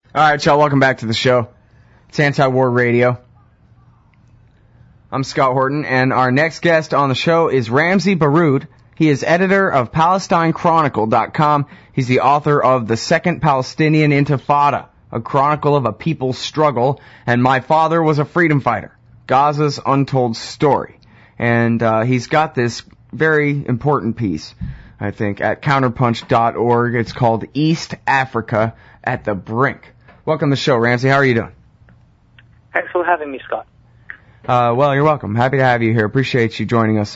All right, y'all, welcome back to the show. It's Anti-War Radio. I'm Scott Horton, and our next guest on the show is Ramzy Baroud. He is editor of PalestineChronicle.com. He's the author of The Second Palestinian Intifada, a chronicle of a people's struggle, and My Father Was a Freedom Fighter, Gaza's Untold Story. And he's got this very important piece, I think, at counterpunch.org. It's called East Africa at the Brink. Welcome to the show, Ramzy. How are you doing? Thanks for having me, Scott. Well, you're welcome. Happy to have you here. Appreciate you joining us.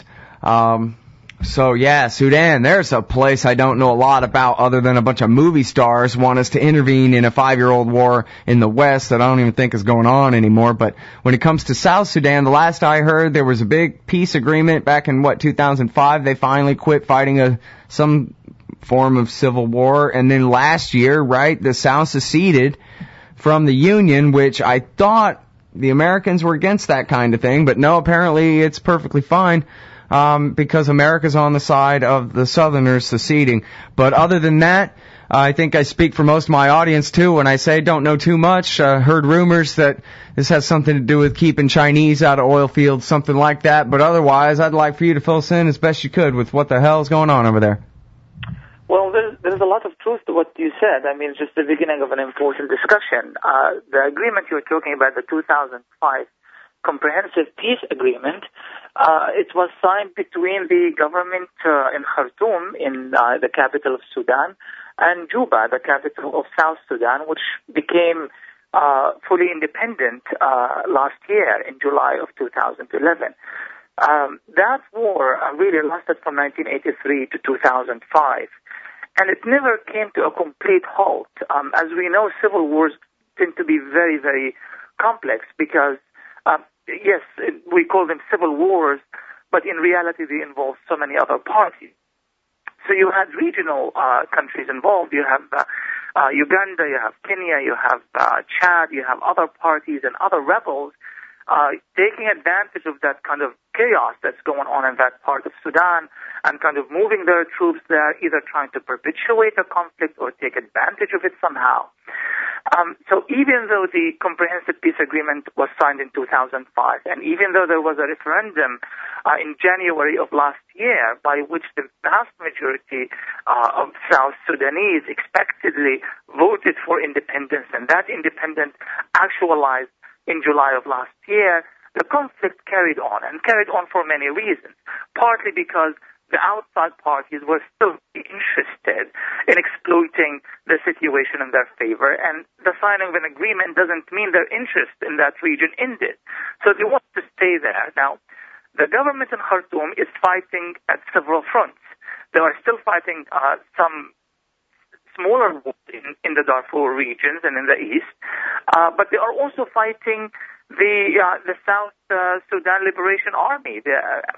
Sudan, there's a place I don't know a lot about other than a bunch of movie stars want us to intervene in a 5-year-old war in the West that I don't even think is going on anymore. But when it comes to South Sudan, the last I heard, there was a big peace agreement back in, 2005. They finally quit fighting some form of civil war. And then last year, right, the South seceded from the Union, which I thought the Americans were against that kind of thing. But no, apparently it's perfectly fine. Because America's on the side of the Southerners seceding. But other than that, I think I speak for most of my audience too when I say don't know too much. Heard rumors that this has something to do with keeping Chinese out of oil fields, something like that. But otherwise, I'd like for you to fill us in as best you could with what the hell is going on over there. Well, there's a lot of truth to what you said. I mean, it's just the beginning of an important discussion. The agreement you're talking about, the 2005 Comprehensive Peace Agreement, it was signed between the government in Khartoum, in the capital of Sudan, and Juba, the capital of South Sudan, which became fully independent last year in July of 2011. That war really lasted from 1983 to 2005, and it never came to a complete halt. As we know, civil wars tend to be very, very complex because yes, we call them civil wars, but in reality they involve so many other parties. So you had regional countries involved. You have Uganda, you have Kenya, you have Chad, you have other parties and other rebels taking advantage of that kind of chaos that's going on in that part of Sudan and kind of moving their troops there, either trying to perpetuate the conflict or take advantage of it somehow. So even though the Comprehensive Peace Agreement was signed in 2005, and even though there was a referendum in January of last year by which the vast majority of South Sudanese expectedly voted for independence, and that independence actualized in July of last year, the conflict carried on, and carried on for many reasons, partly because the outside parties were still interested in exploiting the situation in their favor, and the signing of an agreement doesn't mean their interest in that region ended. So they want to stay there. Now, the government in Khartoum is fighting at several fronts. They are still fighting some smaller wars in the Darfur regions and in the east, but they are also fighting the South Sudan Liberation Army, the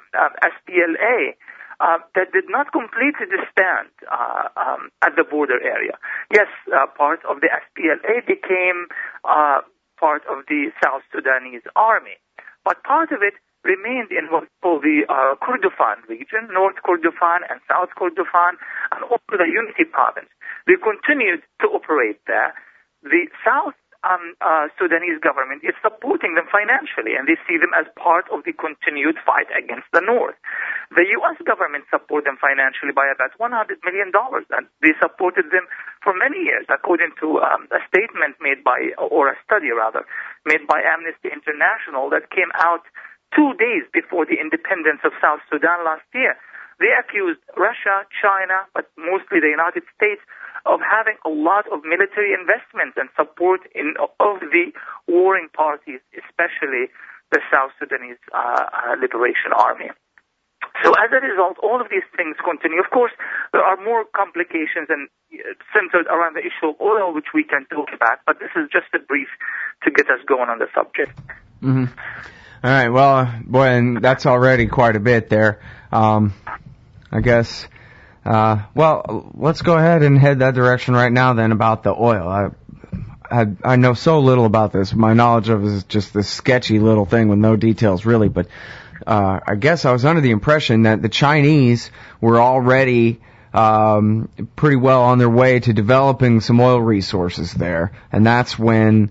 SPLA, that did not completely disband at the border area. Yes, part of the SPLA became part of the South Sudanese army, but part of it remained in what's called the Kordofan region, North Kordofan and South Kordofan, and also the Unity province. They continued to operate there. The South Sudanese government is supporting them financially, and they see them as part of the continued fight against the North. The U.S. government supported them financially by about $100 million, and they supported them for many years, according to a statement made by, or a study rather, made by Amnesty International that came out 2 days before the independence of South Sudan last year. They accused Russia, China, but mostly the United States, of having a lot of military investment and support of the warring parties, especially the South Sudanese Liberation Army. So as a result, all of these things continue. Of course, there are more complications and centered around the issue of oil, which we can talk about, but this is just a brief to get us going on the subject. Mm-hmm. All right, well, boy, and that's already quite a bit there. I guess, well, let's go ahead and head that direction right now then about the oil. I know so little about this. My knowledge of it is just this sketchy little thing with no details really, but I guess I was under the impression that the Chinese were already pretty well on their way to developing some oil resources there. And that's when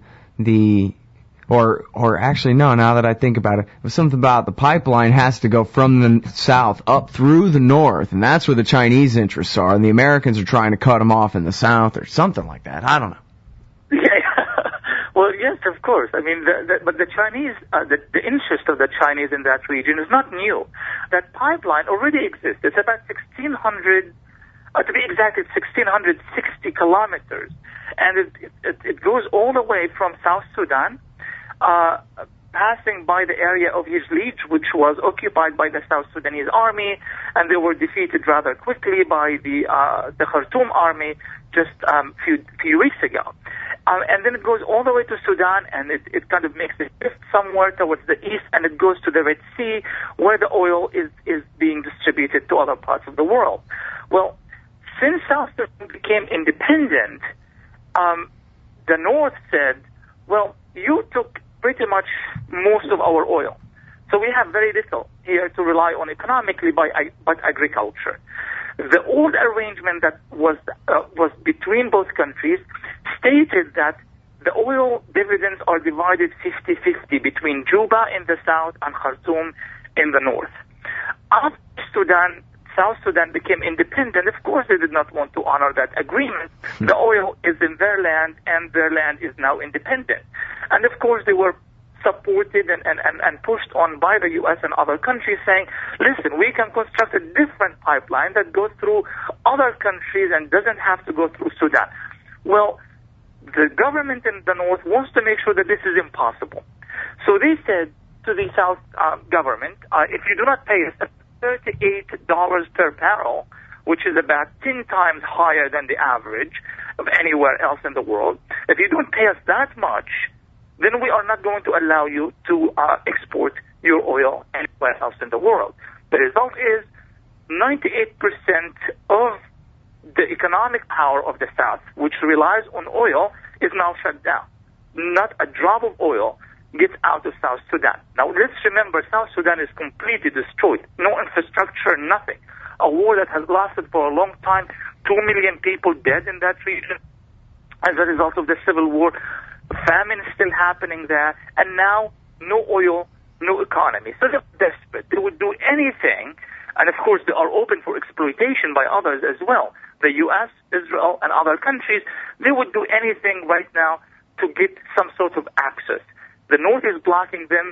or actually no, now that I think about it, it was something about the pipeline has to go from the south up through the north, and that's where the Chinese interests are, and the Americans are trying to cut them off in the south or something like that. I don't know. Yeah. Well, yes, of course. I mean, but the Chinese, the interest of the Chinese in that region is not new. That pipeline already exists. It's about 1,600, to be exact, it's 1,660 kilometers, and it goes all the way from South Sudan, passing by the area of Yizlij, which was occupied by the South Sudanese army, and they were defeated rather quickly by the Khartoum army just few weeks ago. And then it goes all the way to Sudan, and it kind of makes a shift somewhere towards the east, and it goes to the Red Sea, where the oil is being distributed to other parts of the world. Well, since South Sudan became independent, the North said, well, you took pretty much most of our oil. So we have very little here to rely on economically but agriculture. The old arrangement that was between both countries stated that the oil dividends are divided 50-50 between Juba in the south and Khartoum in the north. After South Sudan became independent, of course they did not want to honor that agreement. The oil is in their land, and their land is now independent. And of course they were supported and pushed on by the U.S. and other countries saying, listen, we can construct a different pipeline that goes through other countries and doesn't have to go through Sudan. Well, the government in the north wants to make sure that this is impossible. So they said to the South government, if you do not pay us $38 per barrel, which is about 10 times higher than the average of anywhere else in the world, if you don't pay us that much, then we are not going to allow you to export your oil anywhere else in the world. The result is 98% of the economic power of the South, which relies on oil, is now shut down. Not a drop of oil gets out of South Sudan. Now, let's remember, South Sudan is completely destroyed. No infrastructure, nothing. A war that has lasted for a long time, 2 million people dead in that region as a result of the civil war. Famine is still happening there, and now no oil, no economy. So they're desperate. They would do anything, and of course they are open for exploitation by others as well. The U.S., Israel, and other countries, they would do anything right now to get some sort of access. The North is blocking them,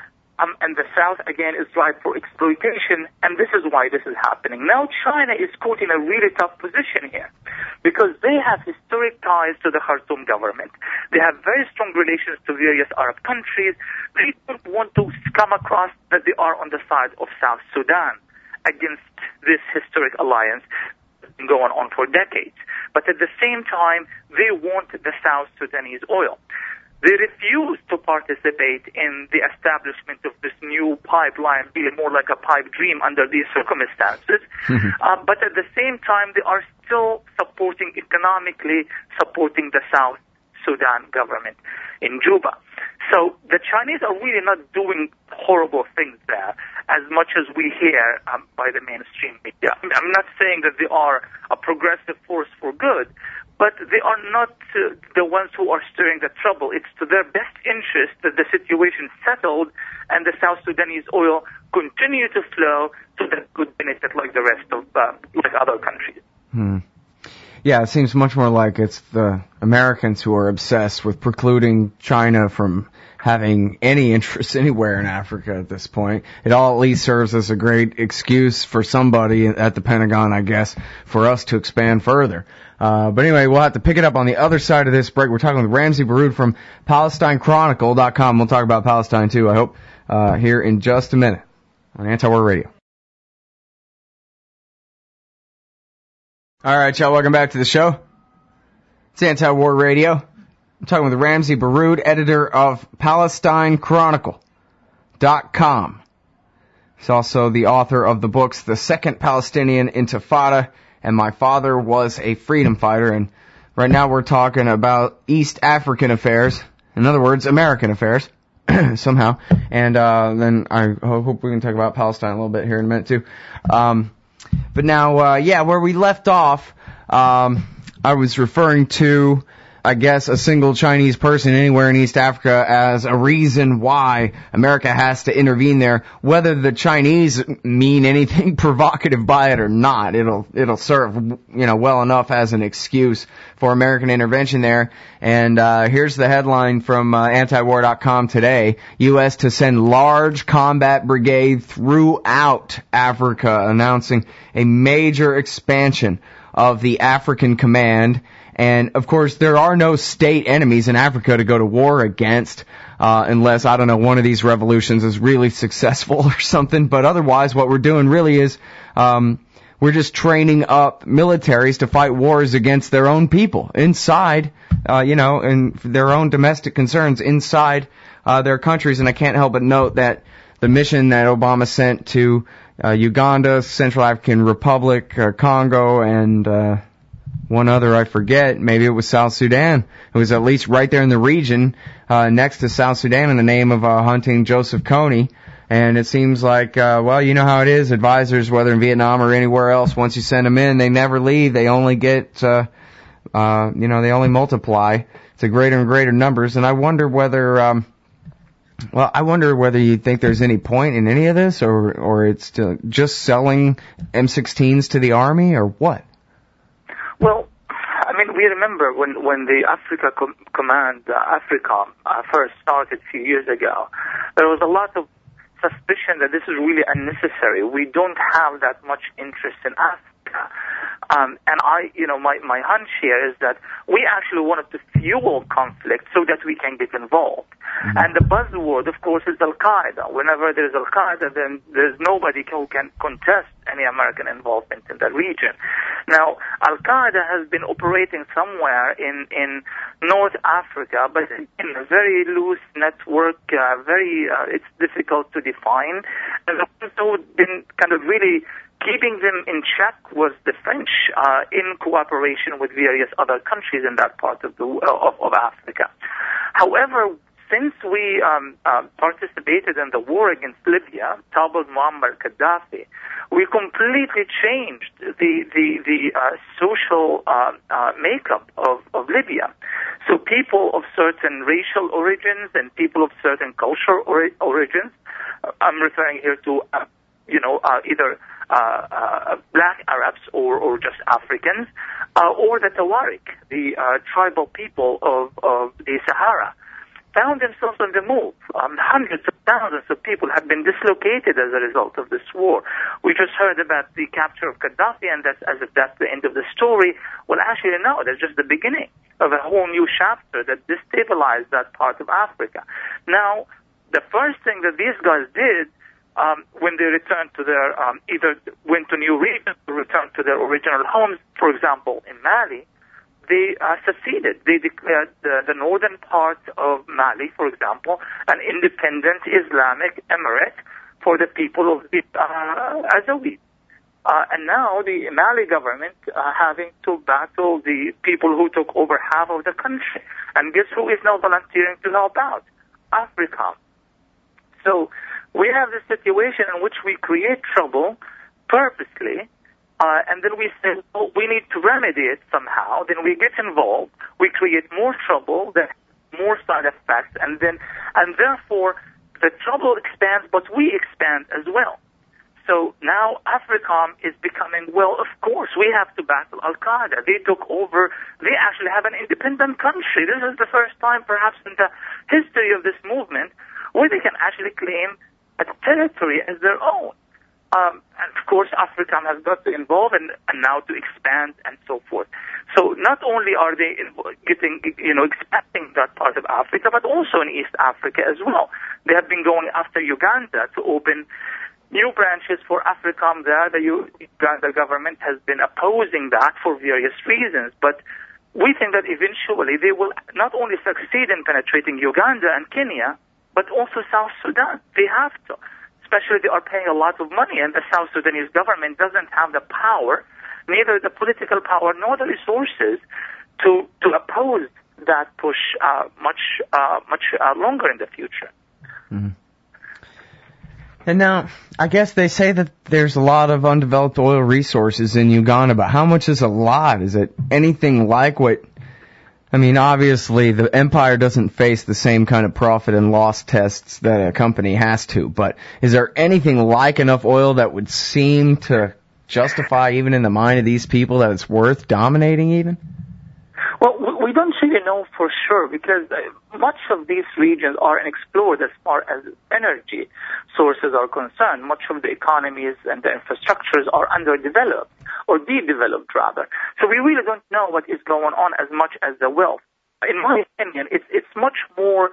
and the South, again, is ripe for exploitation, and this is why this is happening. Now China is caught in a really tough position here, because they have historic ties to the Khartoum government. They have very strong relations to various Arab countries. They don't want to come across that they are on the side of South Sudan against this historic alliance that's been going on for decades. But at the same time, they want the South Sudanese oil. They refuse to participate in the establishment of this new pipeline, being more like a pipe dream under these circumstances. But at the same time, they are still economically supporting the South Sudan government in Juba. So the Chinese are really not doing horrible things there as much as we hear by the mainstream media. I'm not saying that they are a progressive force for good, but they are not the ones who are stirring the trouble. It's to their best interest that the situation settled and the South Sudanese oil continue to flow to the good benefit like the rest of like other countries. Yeah, it seems much more like it's the Americans who are obsessed with precluding China from having any interest anywhere in Africa at this point. It all at least serves as a great excuse for somebody at the Pentagon, I guess, for us to expand further. But anyway, we'll have to pick it up on the other side of this break. We're talking with Ramzy Baroud from PalestineChronicle.com. We'll talk about Palestine, too, I hope, here in just a minute on Anti-War Radio. All right, y'all, welcome back to the show. It's Anti-War Radio. I'm talking with Ramzy Baroud, editor of PalestineChronicle.com. He's also the author of the books The Second Palestinian Intifada and My Father Was a Freedom Fighter. And right now we're talking about East African affairs. In other words, American affairs, somehow. And then I hope we can talk about Palestine a little bit here in a minute, too. But now, where we left off, I was referring to, I guess, a single Chinese person anywhere in East Africa as a reason why America has to intervene there. Whether the Chinese mean anything provocative by it or not, it'll serve, well enough as an excuse for American intervention there. And here's the headline from antiwar.com today: U.S. to send large combat brigade throughout Africa, announcing a major expansion of the African Command. And, of course, there are no state enemies in Africa to go to war against, unless, I don't know, one of these revolutions is really successful or something. But otherwise, what we're doing really is, we're just training up militaries to fight wars against their own people inside, and their own domestic concerns inside, their countries. And I can't help but note that the mission that Obama sent to, Uganda, Central African Republic, Congo, and, one other I forget, maybe it was South Sudan. It was at least right there in the region, next to South Sudan in the name of, hunting Joseph Kony. And it seems like, you know how it is, advisors, whether in Vietnam or anywhere else, once you send them in, they never leave. They only get, they only multiply to greater and greater numbers. And I wonder whether, whether you think there's any point in any of this, or it's just selling M16s to the army, or what? Well, we remember when the Africa Command, AFRICOM, first started a few years ago, there was a lot of suspicion that this is really unnecessary. We don't have that much interest in Africa. And my hunch here is that we actually wanted to fuel conflict so that we can get involved. Mm-hmm. And the buzzword, of course, is Al-Qaeda. Whenever there's Al-Qaeda, then there's nobody who can contest any American involvement in that region. Now, Al-Qaeda has been operating somewhere in North Africa, but in a very loose network, it's difficult to define. And the ones who have been kind of really keeping them in check was the French, in cooperation with various other countries in that part of Africa. However, since we participated in the war against Libya, toppled Muammar Gaddafi, we completely changed the social makeup of Libya. So people of certain racial origins and people of certain cultural origins, I'm referring here to either black Arabs or just Africans, or the Tuareg, the tribal people of the Sahara, found themselves on the move. Hundreds of thousands of people have been dislocated as a result of this war. We just heard about the capture of Gaddafi, and that's as if that's the end of the story. Well, actually, no, that's just the beginning of a whole new chapter that destabilized that part of Africa. Now, the first thing that these guys did when they returned to their, either went to new regions or returned to their original homes, for example, in Mali, they seceded. They declared the northern part of Mali, for example, an independent Islamic emirate for the people of the Azawid. And now the Mali government having to battle the people who took over half of the country. And guess who is now volunteering to help out? Africa. So we have this situation in which we create trouble purposely, and then we say, oh, we need to remedy it somehow. Then we get involved. We create more trouble, then more side effects, and therefore the trouble expands, but we expand as well. So now AFRICOM is becoming, well, of course, we have to battle Al-Qaeda. They took over. They actually have an independent country. This is the first time, perhaps, in the history of this movement where they can actually claim a territory as their own. And of course, AFRICOM has got to involve and now to expand and so forth. So not only are they expanding that part of Africa, but also in East Africa as well. They have been going after Uganda to open new branches for AFRICOM there. The Uganda government has been opposing that for various reasons, but we think that eventually they will not only succeed in penetrating Uganda and Kenya, but also South Sudan. They have to. Especially they are paying a lot of money, and the South Sudanese government doesn't have the power, neither the political power nor the resources to oppose that push much longer in the future. Mm-hmm. And now, I guess they say that there's a lot of undeveloped oil resources in Uganda, but how much is a lot? Is it anything like what... I mean, obviously, the empire doesn't face the same kind of profit and loss tests that a company has to, but is there anything like enough oil that would seem to justify, even in the mind of these people, that it's worth dominating even? Well, we don't really know for sure because much of these regions are unexplored as far as energy sources are concerned. Much of the economies and the infrastructures are underdeveloped or developed rather. So we really don't know what is going on as much as the wealth. In my opinion, it's much more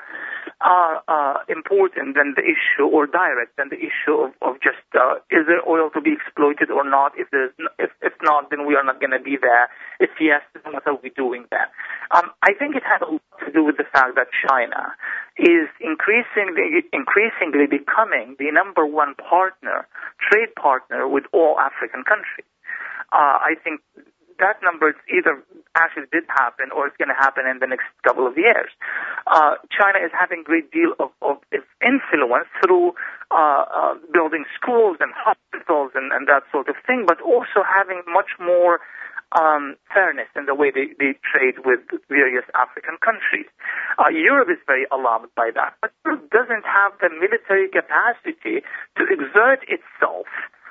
important than the issue, or direct than the issue of just is there oil to be exploited or not? If not, then we are not going to be there. If yes, then what are we doing there? I think it has a lot to do with the fact that China is increasingly becoming the number one trade partner with all African countries. I think that number either actually did happen or it's going to happen in the next couple of years. China is having a great deal of influence through building schools and hospitals and that sort of thing, but also having much more fairness in the way they trade with various African countries. Europe is very alarmed by that, but Europe doesn't have the military capacity to exert itself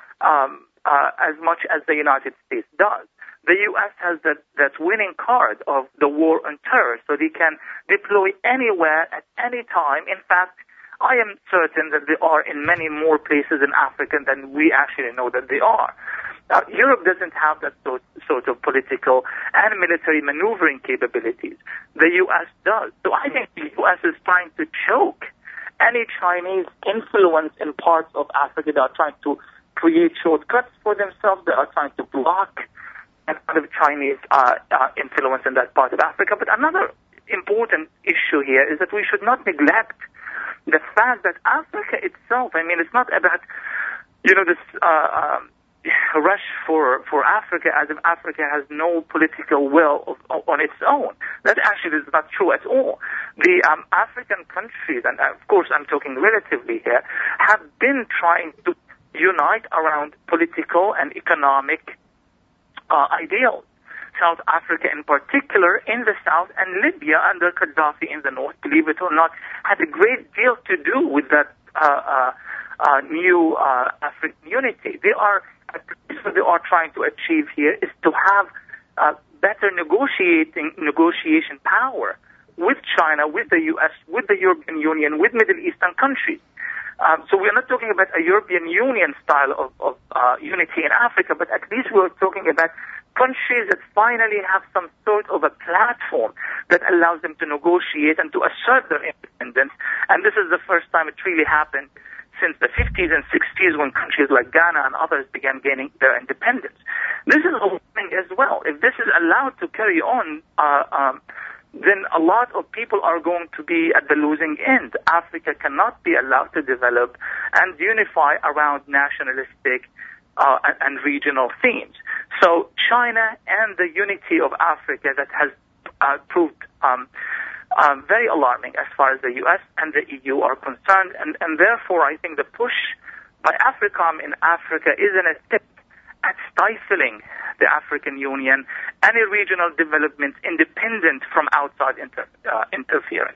as much as the United States does. The U.S. has that winning card of the war on terror, so they can deploy anywhere at any time. In fact, I am certain that they are in many more places in Africa than we actually know that they are. Europe doesn't have that sort of political and military maneuvering capabilities. The U.S. does. So I think the U.S. is trying to choke any Chinese influence in parts of Africa. They are trying to create shortcuts for themselves. They are trying to block and kind of Chinese influence in that part of Africa. But another important issue here is that we should not neglect the fact that Africa itself, I mean, it's not about, this rush for Africa as if Africa has no political will on its own. That actually is not true at all. The African countries, and of course I'm talking relatively here, have been trying to unite around political and economic ideals. South Africa in particular, in the south, and Libya under Gaddafi in the north, believe it or not, had a great deal to do with that new African unity. What they are trying to achieve here is to have better negotiation power with China, with the U.S., with the European Union, with Middle Eastern countries. So we're not talking about a European Union style of unity in Africa, but at least we're talking about countries that finally have some sort of a platform that allows them to negotiate and to assert their independence. And this is the first time it really happened since the 50s and 60s when countries like Ghana and others began gaining their independence. This is a warning as well. If this is allowed to carry on, then a lot of people are going to be at the losing end. Africa cannot be allowed to develop and unify around nationalistic and regional themes. So China and the unity of Africa that has proved very alarming as far as the U.S. and the EU are concerned, and therefore I think the push by AFRICOM in Africa is an attempt at stifling the African Union, any regional development independent from outside interference.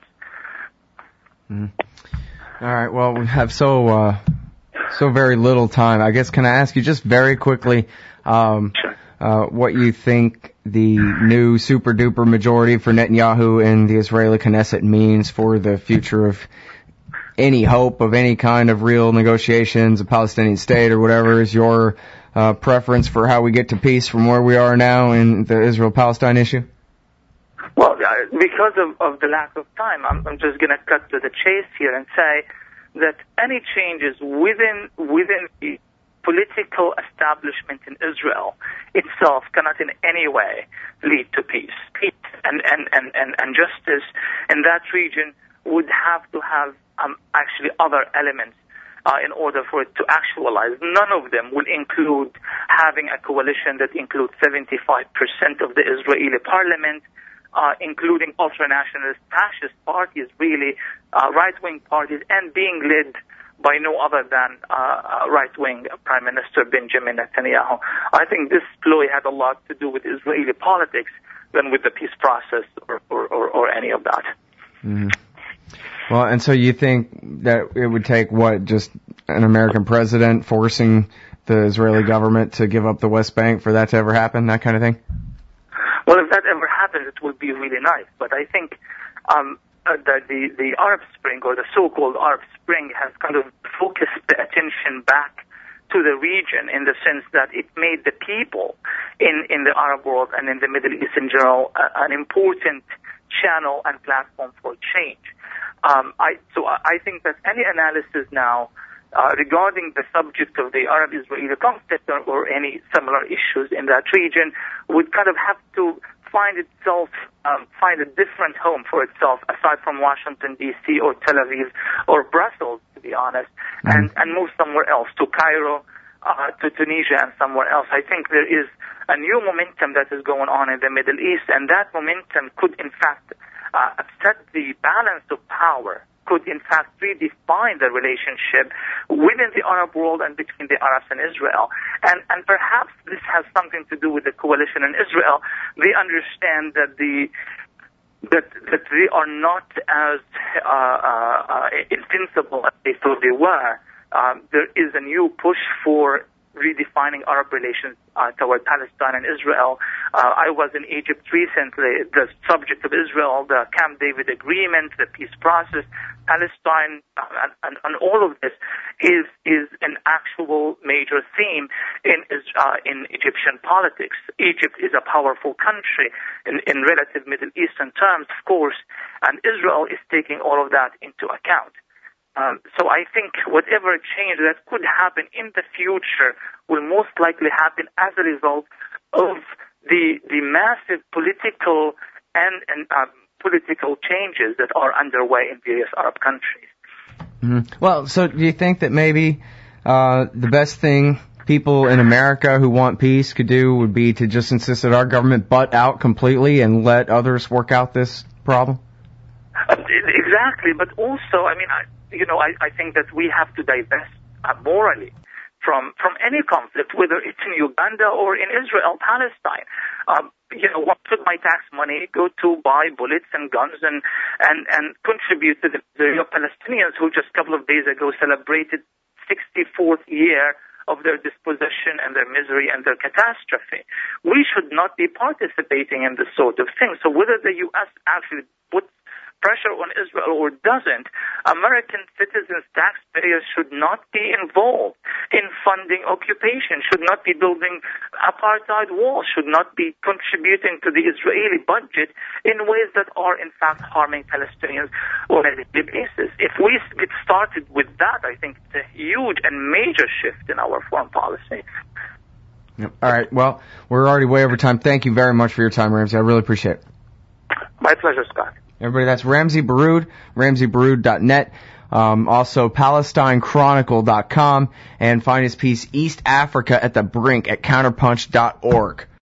All right. Well, we have so very little time. I guess, can I ask you just very quickly what you think the new super-duper majority for Netanyahu in the Israeli Knesset means for the future of any hope of any kind of real negotiations, a Palestinian state or whatever? Is your preference for how we get to peace from where we are now in the Israel-Palestine issue? Well, because of the lack of time, I'm just going to cut to the chase here and say that any changes within the political establishment in Israel itself cannot in any way lead to peace. Peace and justice in that region would have to have actually other elements in order for it to actualize. None of them will include having a coalition that includes 75% of the Israeli parliament, including ultranationalist fascist parties, really right-wing parties, and being led by no other than right-wing Prime Minister Benjamin Netanyahu. I think this ploy had a lot to do with Israeli politics than with the peace process or any of that. Mm-hmm. Well, and so you think that it would take, just an American president forcing the Israeli government to give up the West Bank for that to ever happen, that kind of thing? Well, if that ever happens, it would be really nice. But I think the Arab Spring, or the so-called Arab Spring, has kind of focused the attention back to the region in the sense that it made the people in the Arab world and in the Middle East in general an important channel and platform for change. So I think that any analysis now regarding the subject of the Arab-Israeli conflict or any similar issues in that region would kind of have to find a different home for itself aside from Washington, D.C. or Tel Aviv or Brussels, to be honest, and move somewhere else, to Cairo, to Tunisia and somewhere else. I think there is a new momentum that is going on in the Middle East, and that momentum could in fact upset the balance of power, could in fact redefine the relationship within the Arab world and between the Arabs and Israel. And perhaps this has something to do with the coalition in Israel. They understand that that they are not as invincible as they thought they were. There is a new push for redefining Arab relations toward Palestine and Israel. I was in Egypt recently. The subject of Israel, the Camp David agreement, the peace process, Palestine, and all of this is an actual major theme in Egyptian politics. Egypt is a powerful country in relative Middle Eastern terms, of course, and Israel is taking all of that into account. So I think whatever change that could happen in the future will most likely happen as a result of the massive political and political changes that are underway in various Arab countries. Mm-hmm. Well, so do you think that maybe the best thing people in America who want peace could do would be to just insist that our government butt out completely and let others work out this problem? Exactly, but also, I think that we have to divest morally from any conflict, whether it's in Uganda or in Israel, Palestine. What should my tax money go to buy bullets and guns and contribute to the Palestinians who just a couple of days ago celebrated 64th year of their dispossession and their misery and their catastrophe? We should not be participating in this sort of thing. So whether the U.S. actually puts pressure on Israel or doesn't, American citizens, taxpayers should not be involved in funding occupation, should not be building apartheid walls, should not be contributing to the Israeli budget in ways that are in fact harming Palestinians on a daily basis. If we get started with that, I think it's a huge and major shift in our foreign policy. Yep. All right. Well, we're already way over time. Thank you very much for your time, Ramzi. I really appreciate it. My pleasure, Scott. Everybody, that's Ramzi Baroud, RamziBaroud.net. Also, PalestineChronicle.com, and find his piece East Africa at the Brink at Counterpunch.org.